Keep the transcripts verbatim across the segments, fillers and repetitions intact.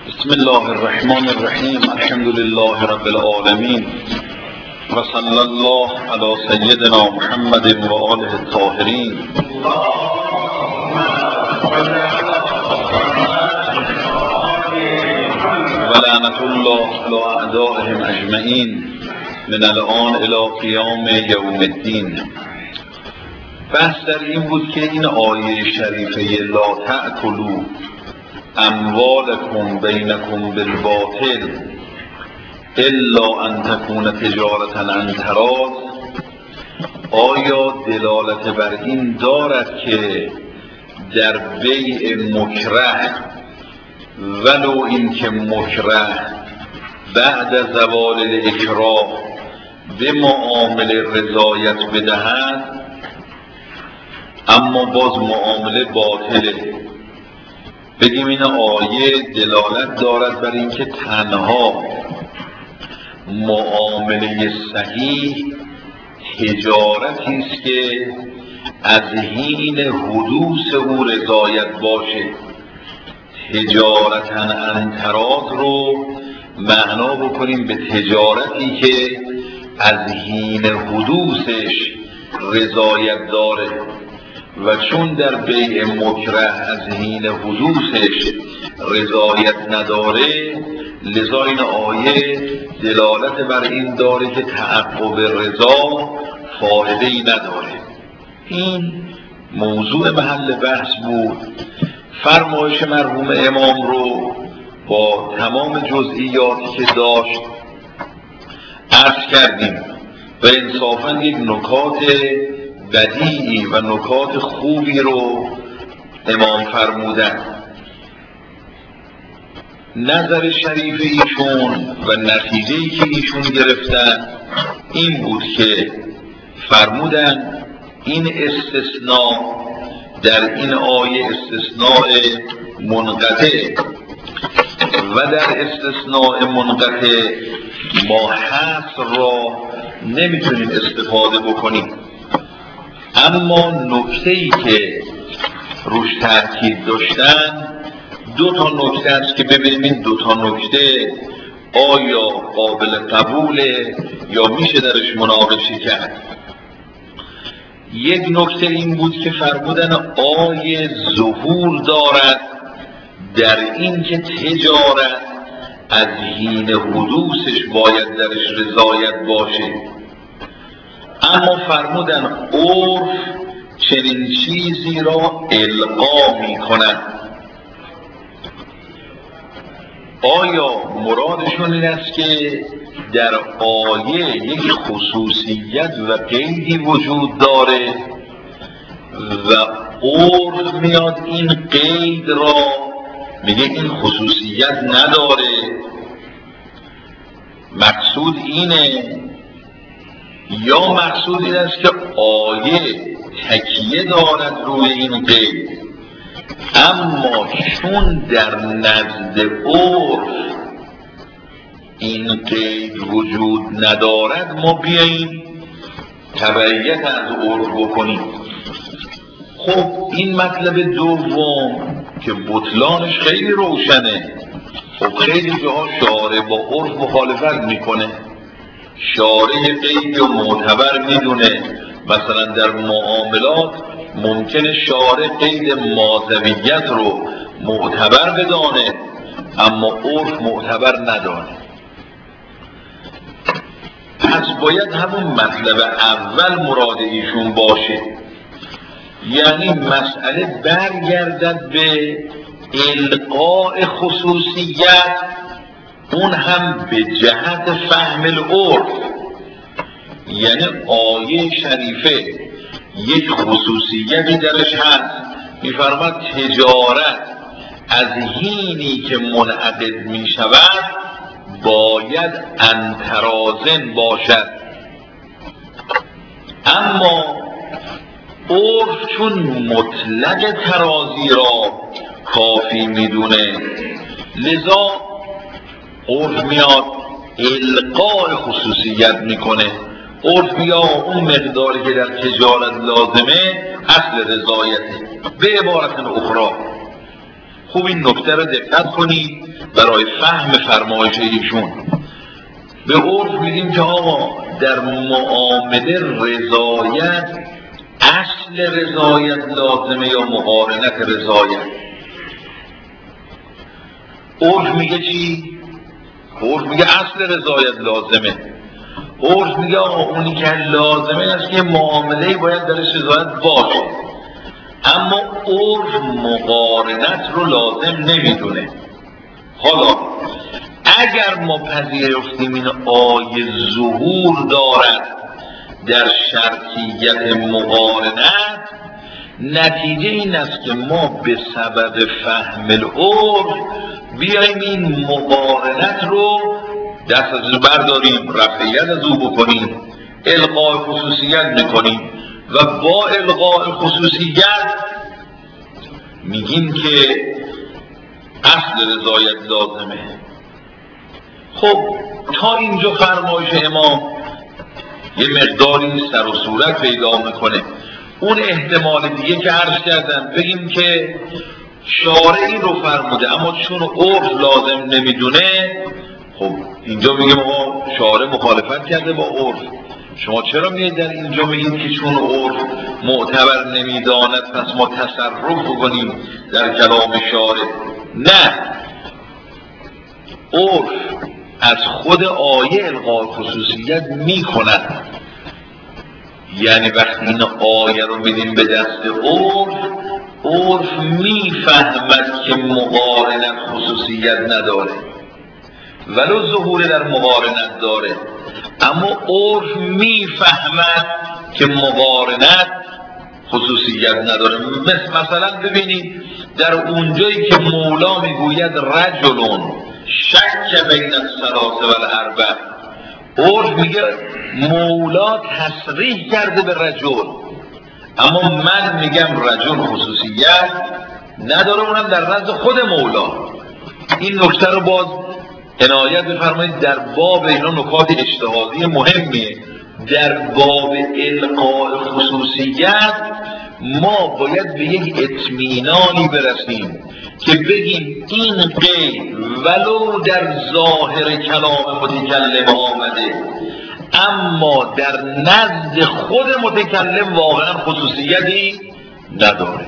بسم الله الرحمن الرحیم. الحمد لله رب العالمین و صلی الله علی سیدنا محمد و آله الطاهرین. و لعنت الله علی اعدائهم اجمعین من الان الی قیام یوم الدین. بحث در این بود که این آیه شریفه لا تأکلوا اموالکم بینکم بالباطل الا ان تکون تجارة عن تراض آیا دلالت بر این دارد که در بیع مکره ولو این که مکره بعد از زوال الاکراه به معامله رضایت بدهند اما باز معامله باطله؟ بگیم این آیه دلالت دارد بر اینکه تنها معامله صحیح تجارتی است که از حین حدوث او رضایت باشه. تجارتاً عن تراض رو معنا بکنیم به تجارتی که از حین حدوثش رضایت داره، و چون در بیع مکره از حین حدوثش رضایت نداره، لذا این آیه دلالت بر این داره که تعقب رضا فایده ای نداره. این موضوع محل بحث بود. فرمایش مرحوم امام رو با تمام جزئیاتی که داشت عرض کردیم و انصافاً یک نکات بدیعی و نکات خوبی رو امام فرمودن. نظر شریف ایشون و نتیجه‌ای که ایشون گرفتن این بود که فرمودن این استثناء در این آیه استثناء منقطع و در استثناء منقطع ما حصر را نمیتونیم استفاده بکنیم، اما نکته‌ای که روش تاکید داشتن دو تا نکته است که ببینیم این دو تا نکته آیا قابل قبوله یا میشه درش مناقشه کرد. یک نکته این بود که فرمودن آیه ظهور دارد در این که تجارت از حین حدوثش باید درش رضایت باشه، اما فرمودن عرف چنین چیزی را القا می کند. آیا مرادشون این است که در آیه یک خصوصیت و قیدی وجود داره و عرف میاد این قید را میگه این خصوصیت نداره؟ مقصود اینه، یا مقصود این است که آیه تکیه دارد روی این قید، اما چون در نزد عرف این قید وجود ندارد ما بیاییم تبعیت از عرف بکنیم. خب این مطلب دوم که بطلانش خیلی روشنه. خب خیلی جاها شارع با عرف مخالفت میکنه، شارع قید و معتبر میدونه. مثلا در معاملات ممکنه شارع قید ماضویت رو معتبر بدانه اما عرف معتبر ندانه. پس باید همون مطلب اول مراد ایشون باشه، یعنی مسئله برگردد به القاء خصوصیت، اون هم به جهت فهم العرف. یعنی آیه شریفه یک خصوصیتی درش هست، میفرماد تجارت از حینی که منعقد می شود باید انترازن باشد، اما عرف چون مطلق ترازی را کافی میدونه، لذا عرف میاد القاء خصوصیت میکنه. عرف یا اون مقداری که در تجارت لازمه اصل رضایته. به عبارت اخرى خوب این نکته رو دقت کنید برای فهم فرمایش ایشون. به عرف میگیم که آقا در معامله رضایت اصل رضایت لازمه یا مقارنت رضایت؟ عرف میگه چی؟ عرف میگه اصل رضایت لازمه. عرف میگه آقا اونی که لازمه است که معامله باید درش رضایت باشه، اما عرف مقارنت رو لازم نمیدونه. حالا اگر ما پذیرفتیم این آیه ظهور دارد در شرطیت مقارنت، نتیجه این است که ما به سبب فهم العرف بیاییم این مقارنت رو دست از او برداریم، رفعیت از او بکنیم، القاء خصوصیت میکنیم و با القاء خصوصیت میگیم که اصل رضایت لازمه. خب تا اینجا فرمایش امام یه مقداری سر و صورت پیدا میکنه. اون احتمال دیگه که عرض کردم بگیم که شارعی رو فرموده اما چون عرف لازم نمیدونه، خب اینجا میگیم آقا شارع مخالفت کرده با عرف، شما چرا میگید در اینجا میگید که چون عرف معتبر نمیداند پس ما تصرف کنیم در کلام شارع؟ نه، عرف از خود آیه القاء خصوصیت میکند. یعنی وقتی این آیه رو میدیم به دست عرف، عرف میفهمد که مقارنت خصوصیت نداره ولو ظهور در مقارنت داره، اما عرف میفهمد که مقارنت خصوصیت نداره. مثلا ببینید در اونجایی که مولا میگوید رجلون شک بین الثلاثه و الاربع، عرف میگه مولا تصریح کرده به رجل، اما من میگم رجل خصوصیت نداره، اونم در نزد خود مولا. این نکته رو باز عنایت بفرمایید، در باب اینا نکات اجتهادی مهمیه. در باب القاء خصوصیت ما باید به یک اطمینانی برسیم که بگیم این قید ولو در ظاهر کلام متکلم آمده اما در نزد خود متکلم واقعا خصوصیتی نداره.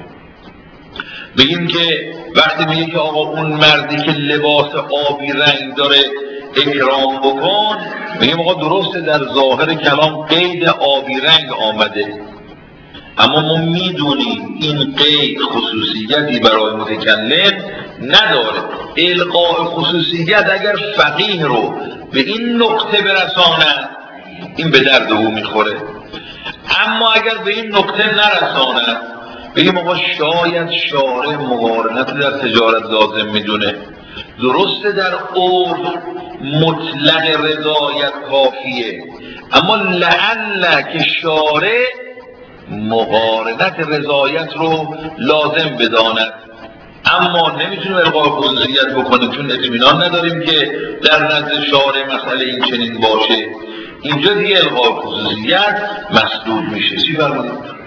بگیم که وقتی میگه که آقا اون مردی که لباس آبی رنگ داره اکرام بکن، میگیم آقا درسته در ظاهر کلام قید آبی رنگ آمده، اما ما میدونیم این قید خصوصیتی برای متکلم نداره. القاء خصوصیت اگر فقیه رو به این نقطه برساند این به درد او میخوره، اما اگر به این نقطه نرساند بگیم آقا شاید شارع مقارنت در تجارت لازم میدونه، درسته در عرف مطلق رضایت کافیه، اما لعل که شارع مقارنت رضایت رو لازم بداند، اما نمیتونیم القاء خصوصیت بکنیم چون اطمینان نداریم که در نزد شارع مسئله این چنین باشه. اینجا دیگه القاء خصوصیت مسدود میشه. چی فرمودید؟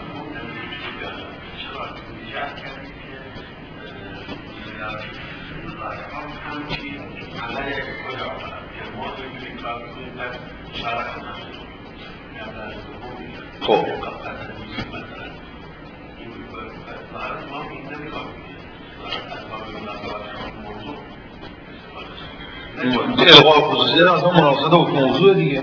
خب القاء خصوصیت اصلا مناسبت با موضوع دیگه.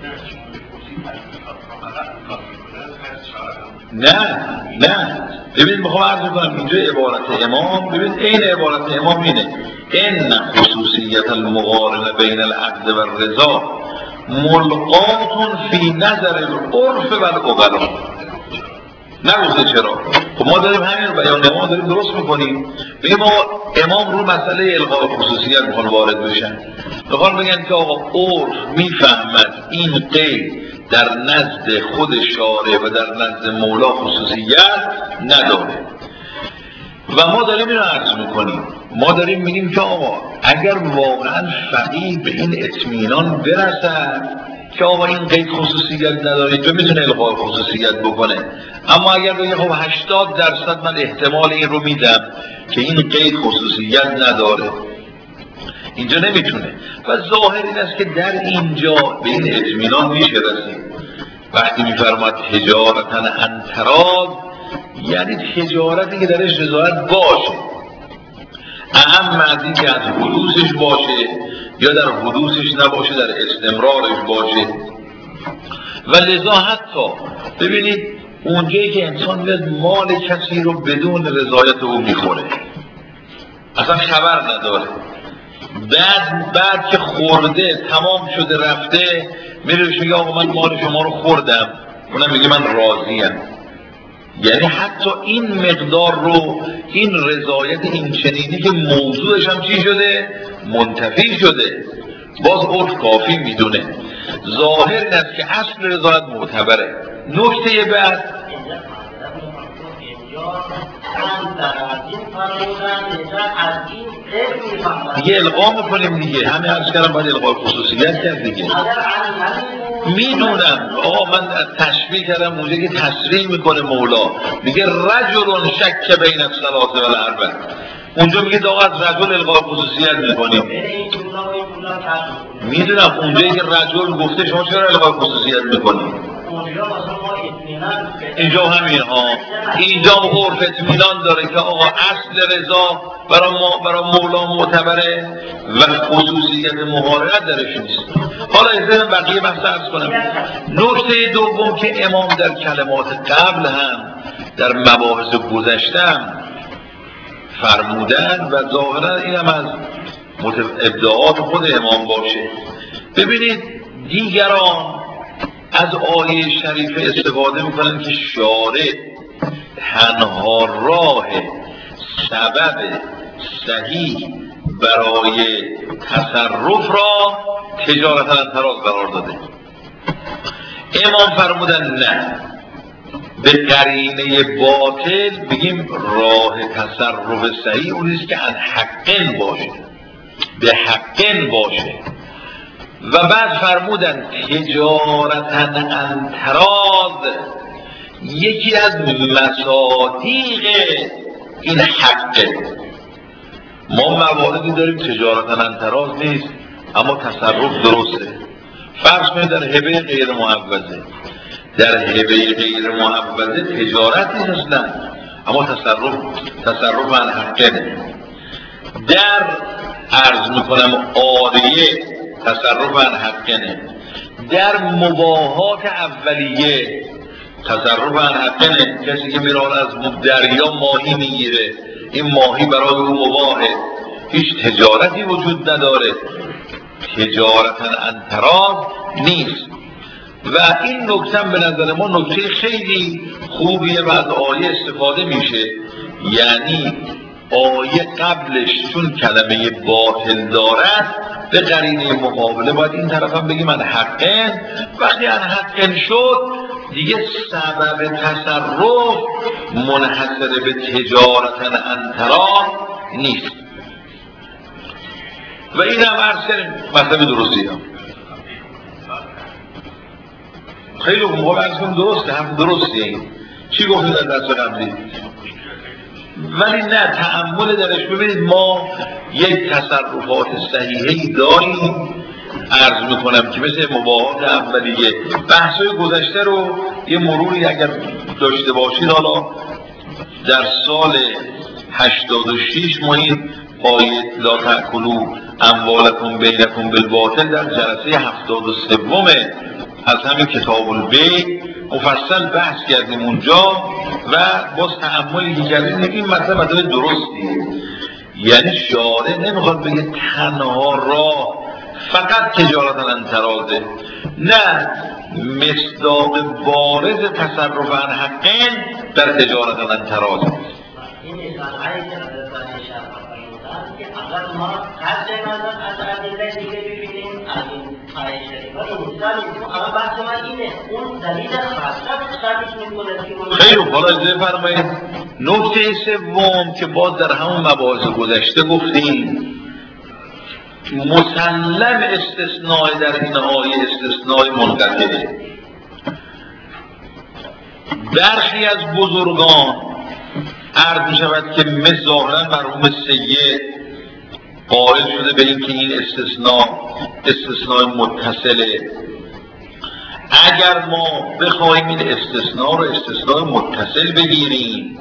نه نه ببین میخوام عرض کنم اینجا عبارت امام، ببین این عبارت امام اینه ان خصوصیت المقارنه بین العقد و الرضا ملقات فی نظر العرف و العقلا. نگفته چرا؟ خب ما داریم همین بیان امام داریم درست میکنیم. بگیم ما امام رو مسئله القاء خصوصیت میخوان وارد بشن، میخوان بگن که آقا عرف میفهمد این قید در نزد خود شارع و در نزد مولا خصوصیت نداره و ما داریم این رو عرض میکنیم. ما داریم میگیم که آقا اگر واقعا فقیه به این اطمینان برسد که آقا این قید خصوصیت نداره اینجا میتونه الغای خصوصیت بکنه، اما اگر بگه خب هشتاد درصد من احتمال این رو میدم که این قید خصوصیت نداره، اینجا نمیتونه. و ظاهر این است که در اینجا به این اطمینان میشه رسید وقتی میفرماد تجارتا عن تراض، یعنی تجارتی که درش رضایت باشه، اهم از این که از حدوثش باشه یا در حدوثش نباشه، در استمرارش باشه. و لذا حتی ببینید اونجایی که انسان میاد مال کسی رو بدون رضایت او میخوره، اصلا خبر نداره، بعد بعد که خورده تمام شده رفته میره میگه آقا من مال شما رو خوردم، اونم میگه من راضیم. یعنی حتی این مقدار رو، این رضایت این چنینی که موضوعش هم چی شده؟ منتفی شده، باز عرف کافی میدونه. ظاهر این است که اصل رضایت معتبره. نکته بعد دیگه القا میکنیم دیگه، همه عرض کردم باید القا خصوصیت کرد دیگه. میدونم آقا من تشبیه کردم اونجا که تصریح میکنه مولا، میگه رجل شک بین الثلاث و الاربع، اونجا میگه آقا از رجل القا خصوصیت میکنیم. میدونم اونجایی که رجل گفته شما چرا القا خصوصیت میکنیم؟ اینجا همین ها، اینجا عرف اطمینان داره که آقا اصل رضا برای ما برای مولا معتبره و خصوصیت مهارت درش نیست. حالا از بقیه بحث عرض کنم. نکته دوم که امام در کلمات قبل هم در مباحث گذشتم فرمودن و ظاهرا این هم از ابداعات خود امام باشه. ببینید دیگران از آیه شریفه استفاده میکنن که شارع تنها راه سبب صحیح برای تصرف را تجارت عن تراض قرار داده. امام فرمودن نه، به قرینه باطل بگیم راه تصرف صحیح اون نیست که از حقن باشه، به حقن باشه. و بعد فرمودن تجارتا عن تراض یکی از مصادیق این حقه. ما مواردی داریم تجارتا عن تراض نیست اما تصرف درسته. فرض کنید در هبه غیر معوضه، در هبه غیر معوضه تجارت نیست اصلا اما تصرف تصرف عن حقه. در عرض میکنم آریه تصرف عن حقنه، در مباحات اولیه تصرف عن حقنه. کسی که میران از دریا ماهی میگیره، این ماهی برای او مباحه، هیچ تجارتی وجود نداره، تجارتا عن تراض نیست. و این نکته به نظر ما نکته خیلی خوبیه و از آیه استفاده میشه. یعنی آیه قبلش چون کلمه باطل دارد به قرینه مقابله باید این طرف هم بگیم من حقن. وقتی ان حقن شد دیگه سبب تصرف منحصر به تجارتا عن تراض نیست. و این هم عرض کردیم مطلب درستی هم خیلی خوب عرض کنیم درسته، هم درسته. این چی گفتید در درس قبلی؟ ولی نه تأمل درش. ببینید ما یک تصرفات صحیحی داریم، عرض میکنم که مثل مباحات اولیه. بحثای گذشته رو یه مروری اگر داشته باشید، حالا در سال هشتاد و شش ما این آیه لا تأکلوا اموالکم بینکم بالباطل در جلسه هفتاد و سوم از همین کتاب البیع مفصل بحث کردیم اونجا و باز تأملی که کردیم این مطلب مطلب درستیه. یعنی شارع نمیخواد بگه تنها راه فقط تجارتا عن تراض، نه، مصداق بارز تصرف عن حقین در تجارتا عن تراض. این اصلاحی که حضرت شرف فرمودند که اگر ما هر جنازه از ادله دیگه ببینیم از این آیه شریفه این مثال این اما بحث ما اینه اون دلیل خاصه ثابت میکنه که خیلی حالا اجازه فرمایید نکته سوم که باز در همون مباحث گذشته گفتیم مسلم استثناء در این آیه استثناء منقطعه. برخی از بزرگان عرض می شود که مثل ظاهرا مرحوم سید قائل شده به اینکه این استثناء استثناء متصله. اگر ما بخوایم این استثناء رو استثناء متصل بگیریم،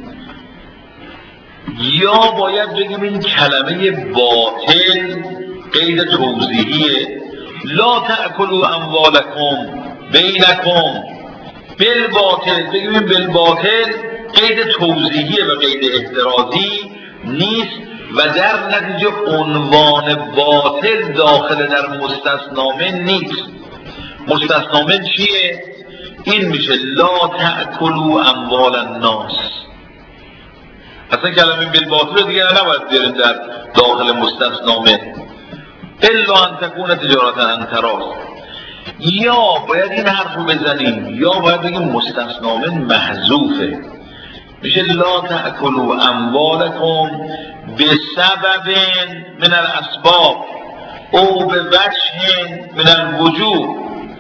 یا باید بگیم این کلمه باطل قید توضیحیه، لا تأکلوا اموالکم بینکم بالباطل، بگیم این بالباطل قید توضیحیه و قید احترازی نیست و در نتیجه عنوان باطل داخل در مستثنامه نیست. مستثنامه چیه؟ این میشه لا تأکلوا اموال الناس. اصلا کلمه بالباطل رو دیگه نباید بیاریم در داخل مستثنامه، الا ان تکون تجارت عن تراض. یا باید این حرف رو بزنیم یا باید بگیم مستثنامه محذوفه، میشه لا تأکلوا اموالکم بسبب من الاسباب او به وجه من الوجوه.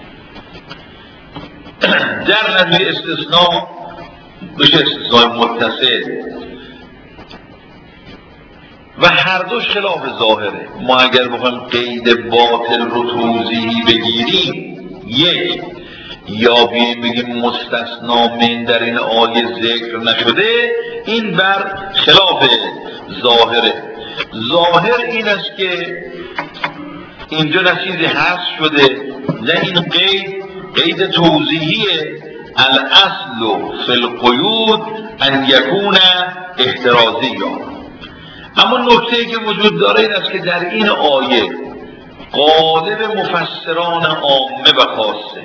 در نتیجه استثناء بشه استثناء متصل و هر دوش خلاف ظاهره. ما اگر بخوایم قید باطل رو توضیحی بگیریم، یک یا بیاییم بگیم مستثنا من در این آیه ذکر نشده، این بر خلاف ظاهره. ظاهر این است که اینجا نه چیزی حذف شده نه این قید قید توضیحیه. الاصل فی القیود ان یکون احترازیا. اما نکته‌ای که وجود داره این است که در این آیه غالب مفسران عامه و خاصه،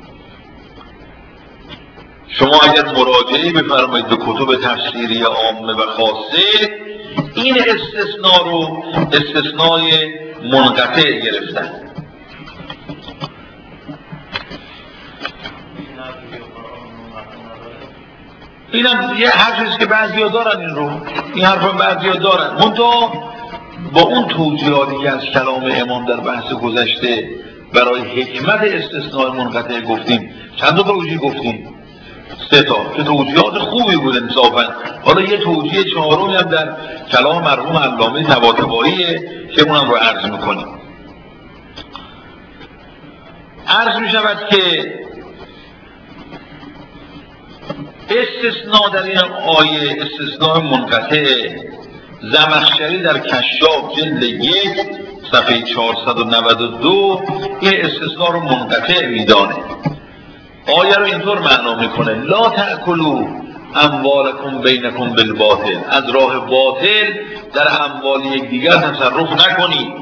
شما اگر مراجعه بفرمایید به کتب تفسیری عامه و خاصه، این استثناء رو استثنای منقطع گرفتن. این هم یه حرفیست که بعضی ها دارن، این رو این حرف هم بعضی ها دارن، منتها با اون توجیهاتی که از کلام امام در بحث گذشته برای حکمت استثناء منقطع گفتیم، چند تا توجیه گفتیم؟ سه تا که توجیهات خوبی بود انصافا. حالا یه توجیه چهارمی هم در کلام مرحوم علامه طباطباییه که اونم رو عرض میکنیم. عرض میشود که استثناء در این آیه استثناء منقطع، زمخشری در کشاف جلد یک صفحه چهارصد و نود و دو این استثناء رو منقطع میدانه. آیه رو اینطور معنا میکنه لا تأکلوا اموالکم بینکم بالباطل، از راه باطل در اموال یکدیگر تصرف نکنید.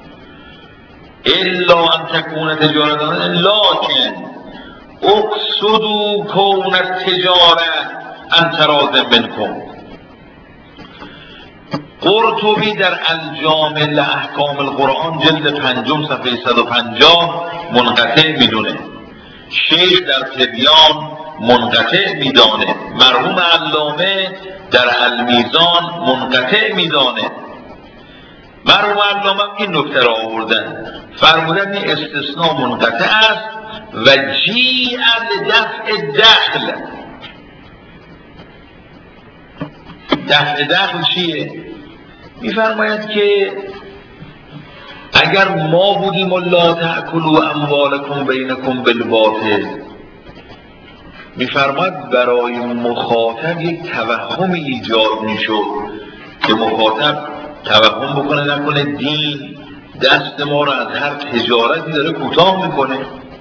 الا ان تکون تجارتان لکن اقصدوا کون التجاره عن تراض منکم. قرطبی در الجامع لاحکام القرآن جلد پنجم صفحه صد و پنجاه منقطع میدونه، شیخ در تبیان منقطع میدانه، مرحوم علامه در المیزان منقطع میدانه. مرحوم علامه این نکته را آوردن، فرمودن این استثناء منقطع است و جیء لدفع دخل. دفع دخل چیه؟ میفرماید که اگر ما بودیم و لا تأکلوا اموالکم بینکم بالباطل، میفرماید برای مخاطب یک توهمی ایجاد میشد که مخاطب توهم بکنه نکنه دین دست ما رو از هر تجارتی داره کوتاه میکنه.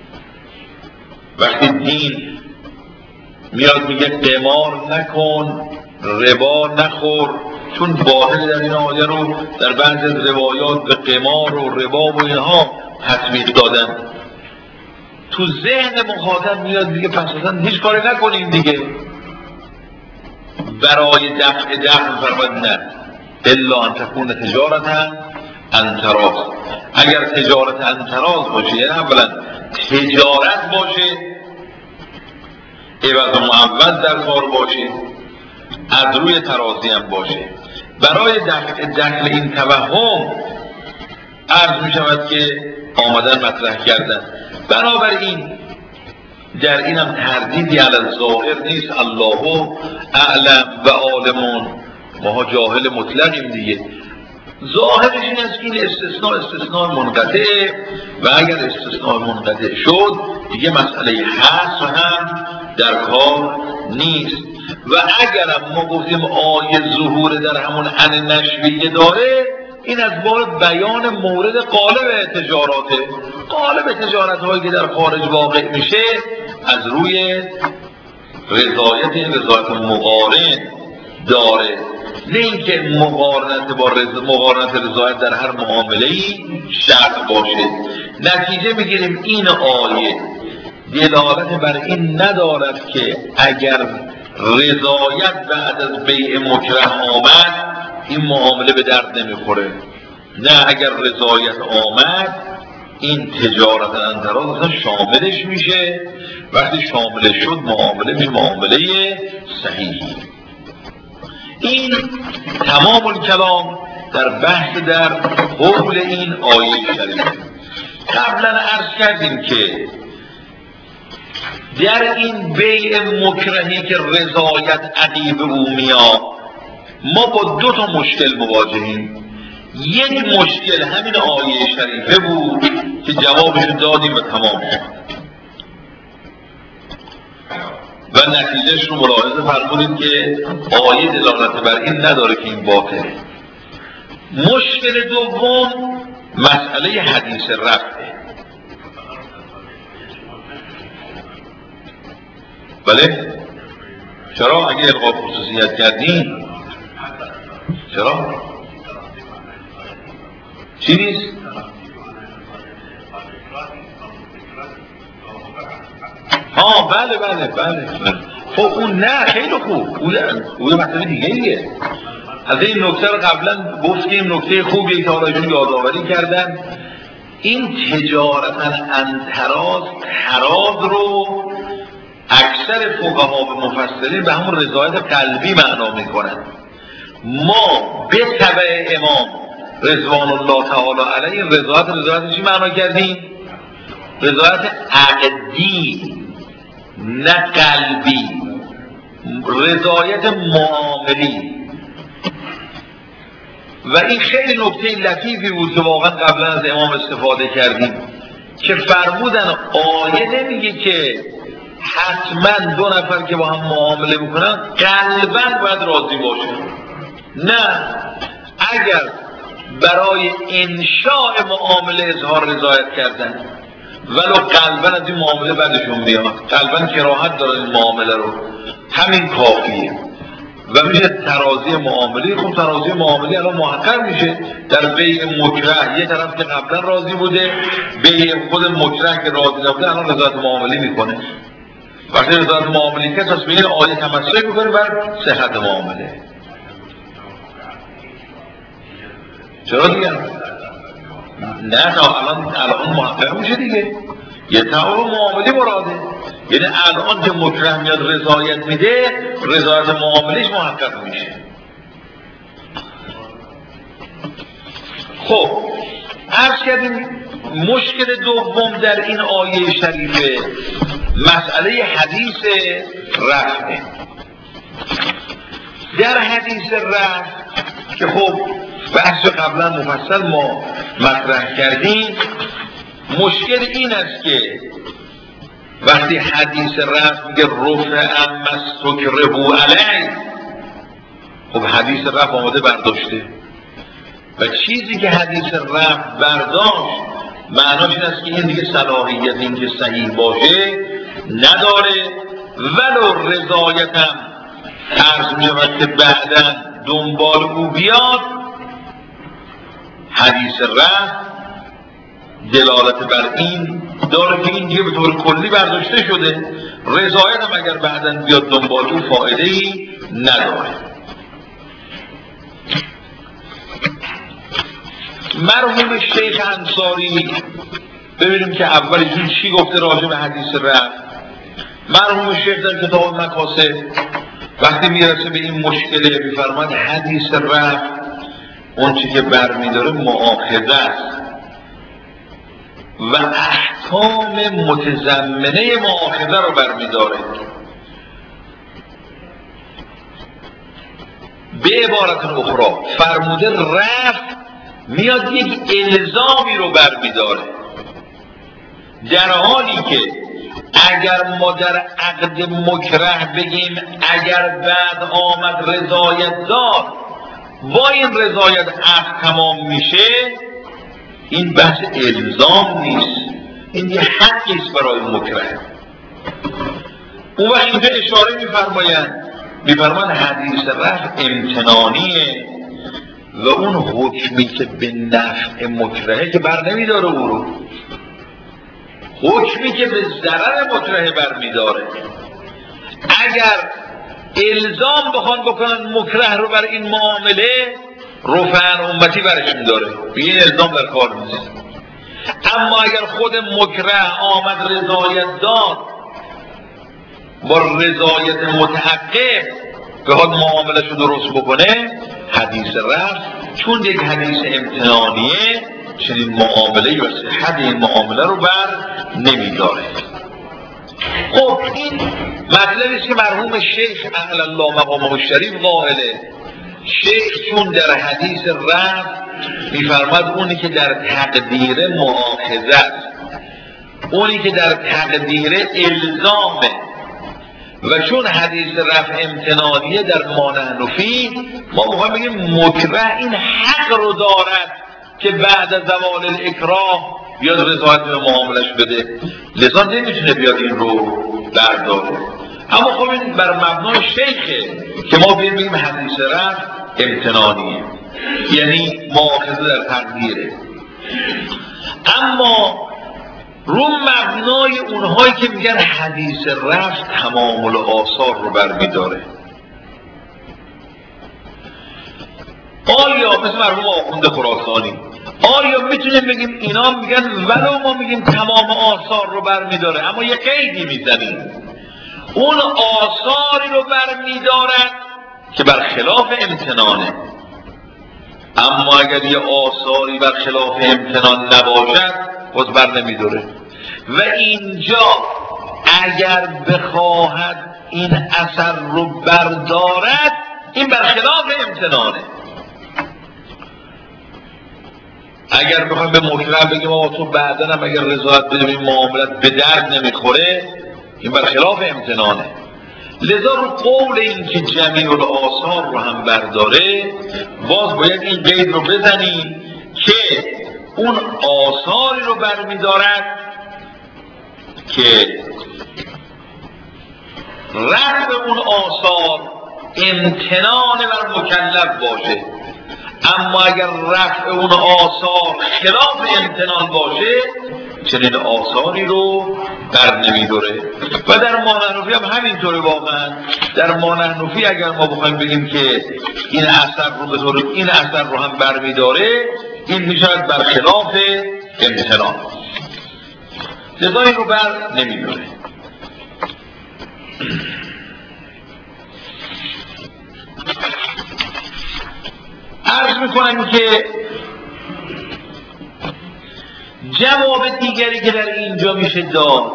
وقتی دین میاد میگه قمار نکن، ربا نخور، چون باطل در این آیه رو در بعضی از روایات به قمار و ربا و اینها تطبیق دادن، تو ذهن مخاطب میاد دیگه پس اصلا هیچ کاری نکنیم دیگه. برای دفع دخل فرمود نه الا ان تکون تجارت عن تراض. اگر تجارت عن تراض باشه، یعنی اولا تجارت باشه، عوض و معوض در کار باشه، از روی ترازی هم باشه. برای دفع دخل این توهم عرض می شود که آمدن مطرح کردن. بنابراین در اینم تردیدی علی الظاهر نیست. الله اعلم و عالمون، ماها جاهل مطلقیم دیگه. ظاهرش این است که این استثناء استثناء منقطع و اگر استثناء منقطع شد دیگه مسئله حصر هم در کار نیست. و اگرم ما گفتیم آیه ظهور در همون عن نشویه داره، این از باب بیان مورد قالب تجاراته. قالب تجارت هایی که در خارج واقع میشه از روی رضایت رضایت مقارن داره، نه اینکه مقارنت با رضا مقارنت رضایت در هر معامله‌ای شرط باشه. نتیجه میگیریم این آیه دلالت بر این ندارد که اگر رضایت بعد از بیع مکره آمد این معامله به درد نمیخوره. نه، اگر رضایت آمد این تجارت انتراز اصلا شاملش میشه. وقتی شاملش شد معامله میشه معامله صحیحی. این تمام الکلام در بحث در حول این آیه شریف. قبلا عرض کردیم که در این بیع مکرهی که رضایت عقیب او میاد ما با دو تا مشکل مواجهیم. یک مشکل همین آیه شریفه بود که جوابش دادیم و تمام شد و نتیجهش رو ملاحظه فرمودید که آیه دلالت بر این نداره که این باطله. مشکل دوم مسئله حدیث رفعه. بله؟ چرا؟ اگه القا خصوصیت کردیم چرا؟ چی نیست؟ ها بله بله بله خب اون نه خیلی خوب، اون مطلب دیگه ایه. از این نکته رو قبلا گفتیم، نکته خوبیه که حالا یادآوری کردن. این تجارتا انتراز تراز رو اکثر فقها و مفسرین به همون رضایت قلبی معنا میکنن. ما به تبع امام رضوان الله تعالی علیه رضایت رضایت چی معنا کردیم؟ رضایت عقدی نه قلبی، رضایت معاملی. و این خیلی نکته لطیفی بود که واقعا قبلا از امام استفاده کردیم که فرمودن آیه نمیگه که حتما دو نفر که با هم معامله بکنن قلباً باید راضی باشه. نه، اگر برای انشاء معامله اظهار رضایت کردن ولو قلباً از این معامله بعدشون بیاد، قلباً کراهت دارن این معامله رو، همین کافیه و میشه ترازی معامله. خب ترازی معامله الان محقق میشه در بیع مکره. یه طرف که قبلا راضی بوده بیع خود مکره که راضی نبوده الان رضایت معامله میکنه. وقتی رضایت معامله که اساس به این آیه تمسک میکنه بر صحت معامله. چرا دیگه؟ نه الان الان محقق میشه دیگه. یه تعارض معامله مراده، یعنی الان که مکره میاد رضایت میده رضایت معاملهش محقق میشه. خب عرض کردیم مشکل دوم در این آیه شریفه مسئله حدیث رفعه. در حدیث رفع که خب بحث قبلا مفصل ما مطرح کردیم، مشکل این است که وقتی حدیث رفع میگه رفع اما استکرهو علیه، خب حدیث رفع آمده برداشته و چیزی که حدیث رفع برداشت معناش این است که این دیگه صلاحیت این که صحیح باشه نداره. ولو رضایتم عرض میشود که بعداً دنبال او بیاد، حدیث رفع دلالت بر این داره که این دیگه به طور کلی برداشته شده. رضایت هم اگر بعداً بیاد دنبال او فایده ای نداره. مرحوم شیخ انصاری ببینیم که اولشون چی گفته راجع به حدیث رفع. مرحوم شیخ در کتاب مقاصد وقتی میرسه به این مشکله میفرماید حدیث رفع اون چی که برمیداره مؤاخذه است. و احکام متضمنه مؤاخذه رو برمی‌داره. به عبارت اخرى فرموده رفع میاد یک الزامی رو برمی‌داره، در حالی که اگر ما در عقد مکره بگیم اگر بعد آمد رضایت داد با این رضایت عقد تمام میشه، این بحث الزام نیست، این یه حقیست برای مکره. اون وقت اینجا اشاره میفرمایند میفرمان حدیث رفع امتنانیه و اون حکمی که به نفع مکرهه که بر نمیداره او رو، حکمی که به ضرر مکرهه بر میداره. اگر الزام بخوان بکنن مکره رو بر این معامله، رفعن امتی برش میداره، این الزام در کار نیست. اما اگر خود مکره آمد رضایت داد با رضایت متحقق بخواد معاملش رو درست بکنه، حدیث رفع چون یک حدیث امتنانیه چنین معامله و صحت این معامله رو بر نمیداره. خب این مطلبی است که مرحوم شیخ اعلی الله مقامه الشریف قائله. شیخ چون در حدیث رفع میفرماد اونی که در تقدیر مؤاخذه است، اونی که در تقدیر الزامه، و چون حدیث رفع امتنانیه در ما نحنفی ما میخوایم بگیم مکره این حق رو دارد که بعد از زوال الاکراه بیاد رضایت به معاملش بده، لذا نمیتونه بیاد این رو برداره. اما خب این بر مبنای شیخه که ما بگیم حدیث رفع امتنانیه، یعنی مؤاخذه در تقدیره. اما رو مبنای اونهایی که میگن حدیث رفع تمام آثار رو برمیداره، آیا مثل مرحوم آخوند خراسانی آیا میتونیم بگیم اینا میگن ولو ما میگیم تمام آثار رو برمیداره اما یه قیدی میزنیم، اون آثاری رو برمیدارن که برخلاف امتنانه، اما اگر یه آثاری برخلاف امتنان نباشد باز بر نمیداره. و اینجا اگر بخواهد این اثر رو بردارد این برخلاف امتنانه. اگر بخوایم به مکره بگیم آقا تو بعداً هم اگر رضایت بده این معاملت به درد نمیخوره، این برخلاف امتنانه. لذا رو قول این که جمیع الآثار رو هم برداره باز باید این قید رو بزنیم که اون آثاری رو برمیدارد که رفع اون آثار امتنان بر مکلف باشه، اما اگر رفع اون آثار خلاف امتنان باشه چنین آثاری رو بر نمیداره. و در ما نحنفی هم همینطوره. واقعا در ما نحنفی اگر ما بخوایم بگیم که این اثر رو به طور این اثر رو هم بر میداره، این میشود برخلاف امتنان، لذا این رو بر نمیداره. عرض میکنم که جواب دیگری که در اینجا میشه داد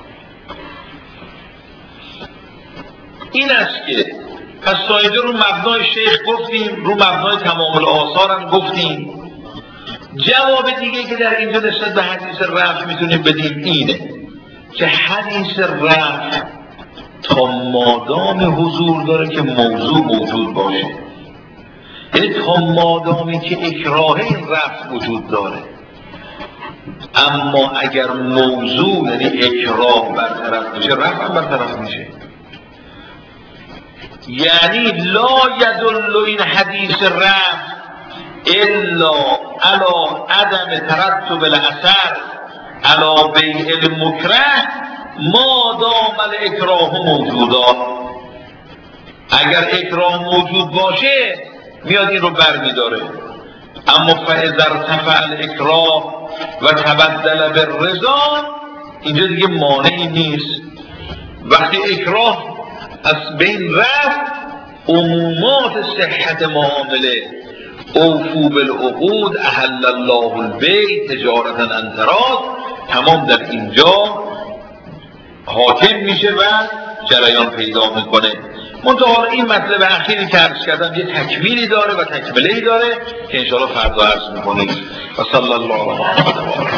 این است که پس سایده رو مبنای شیخ گفتیم، رو مبنای تمام الآثار هم گفتیم. جواب دیگه که در اینجا نسبت به حدیث رفع میتونیم بدیم اینه که حدیث رفع تا مادام حضور داره که موضوع موجود باشه، یعنی تا مادامی که اکراه این رفع وجود داره، اما اگر موضوع یعنی اکراه برطرف میشه رفع هم برطرف میشه. یعنی لا یدل این حدیث رفع الا علی عدم ترتب الاثر علی بیع المکره ما دام الاکراه موجودا. اگر اکراه موجود باشه میاد این رو برمیداره. اما فاذا ارتفع الاکراه و تبدل بالرضا اینجا دیگه مانعی نیست. وقتی اکراه از بین رفت عمومات صحت معامله اوفو بالعقود احل الله البیع تجارتا عن تراض تمام در اینجا حاکم میشه و جریان پیدا میکنه. منتها این مطلب اخیری که عرض کردم یه تکمیلی داره و تکمله‌ای داره که انشاءالله فردا عرض میکنیم. و صلی الله علیه و